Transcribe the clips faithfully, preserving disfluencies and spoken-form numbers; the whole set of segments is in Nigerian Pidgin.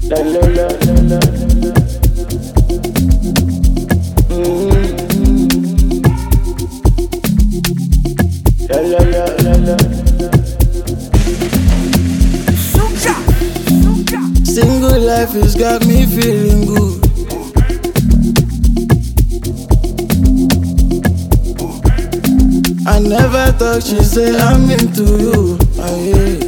La la la la la. Mm-hmm. La la la la la. Single life has got me feeling good. I never thought she'd say I'm into you. Aye.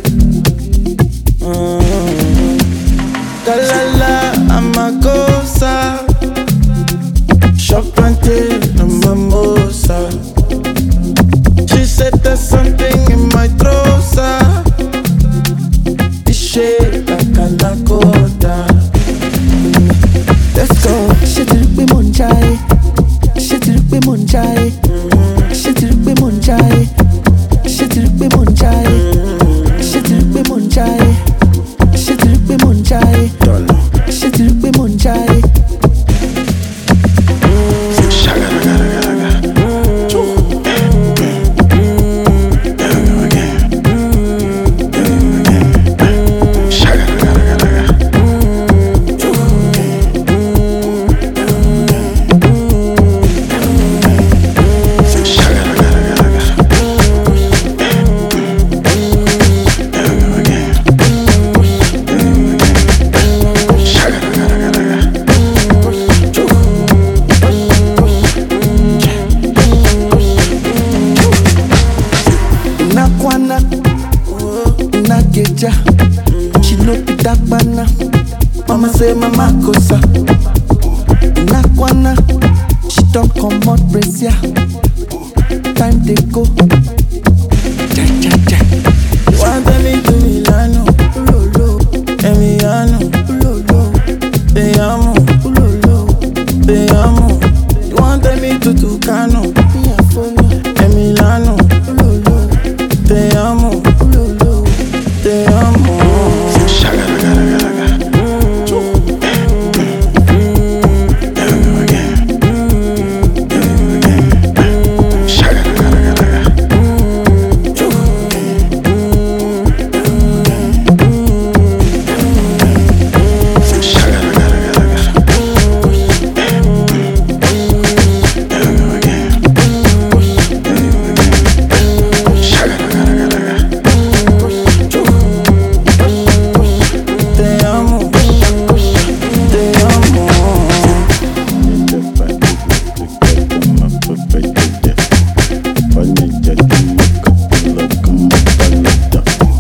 Mm. Kalala, I'm a cosa. Shop and tail, I'm a mosa. She said there's something in my trosa. It's shaped like a Nakota. Let's go. Ṣé ti rí pé mò ń jáyé? Ṣé ti rí pé mò ń jáyé? Ṣé ti rí pé mò ń jáyé? Ṣé ti rí pé mò ń jáyé? Ṣé ti rí pé mò ń jáyé? Ṣé ti rí pé mò ń jáyé? Ṣé ti rí pé mò ń jáyé? Nageja, she no be that bana. Mama say mama kosa. Nakwana, she don't come out brace ya. Time they go. Ja, ja, ja.